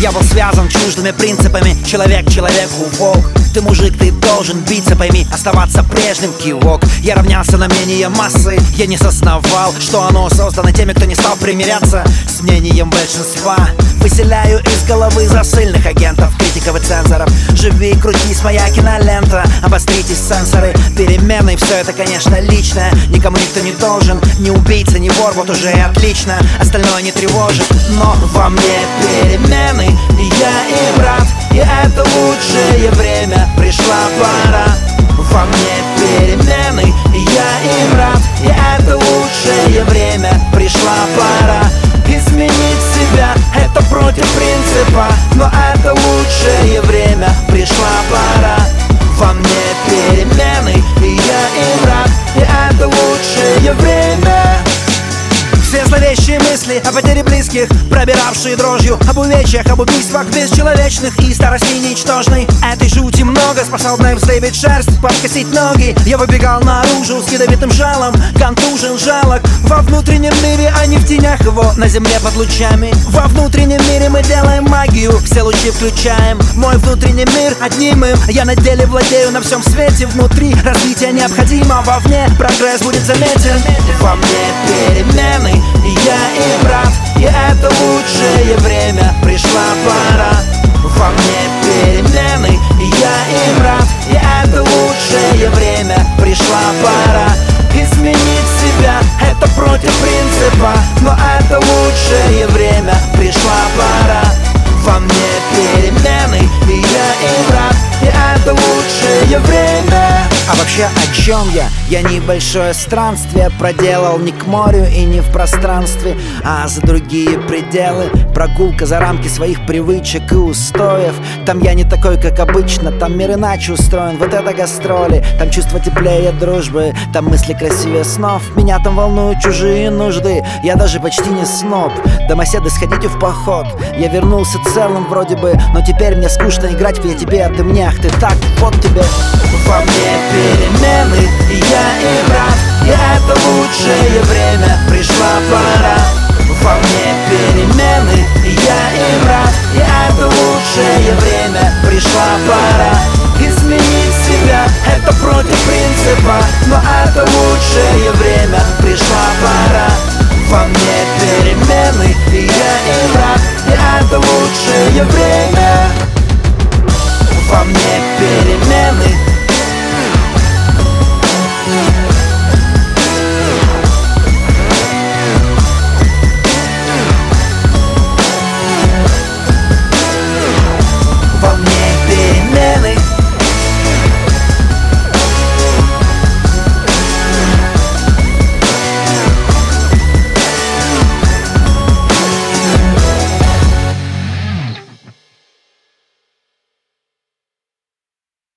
Я был связан чуждыми принципами. Человек человеку волк. Ты мужик, ты должен биться, пойми, оставаться прежним, кивок. Я равнялся на мнение массы. Я не сознавал, что оно создано теми, кто не стал примиряться с мнением большинства. Выселяю из головы засыльных агентов, критиков и цензоров. Живи, крутись, моя кинолента. Обостритесь сенсоры, перемены. Все это, конечно, личное. Никому никто не должен. Ни убийца, ни вор, вот уже и отлично. Остальное не тревожит, но во мне перемены. И я и брат, и это лучшее время. Пришла пора. Во мне перемены. И я и брат, и это лучшее время. Пришла пора. Изменить себя, это против принципа, но это лучшее время. Пришла пора. Во мне перемены. И я и брат, и это лучшее время. Все зловещие мысли о потере близких, пробиравшие дрожью, об увечьях, об убийствах бесчеловечных и старости ничтожной. Этой жути много, способной вздыбить шерсть, подкосить ноги. Я выбегал наружу с ядовитым жалом, контужен, жалок. Во внутреннем мире, а не в тенях его, на земле под лучами. Во внутреннем мире мы делаем магию, все лучи включаем. Мой внутренний мир одним им, я на деле владею на всем свете. Внутри развитие необходимо, вовне прогресс будет заметен. Во мне перемены. И я и брат, и это лучшее время. Пришла пора. Во мне перемены. И я и брат, и это лучшее время. Пришла пора. Изменить себя, это против принципа, но это лучшее время. Пришла пора. Во мне перемены. И я и брат, и это лучшее время. А вообще о чем я? Я небольшое странствие проделал не к морю и не в пространстве, а за другие пределы. Прогулка за рамки своих привычек и устоев. Там я не такой, как обычно, там мир иначе устроен. Вот это гастроли, там чувство теплее дружбы, там мысли красивее снов. Меня там волнуют чужие нужды, я даже почти не сноб. Домоседы, сходите в поход. Я вернулся целым вроде бы, но теперь мне скучно играть в «Я тебе, а ты мне». Ах ты так, вот тебе. Во мне перемены, и я и брат, и это лучшее время. Пришла пора. Во мне перемены, и я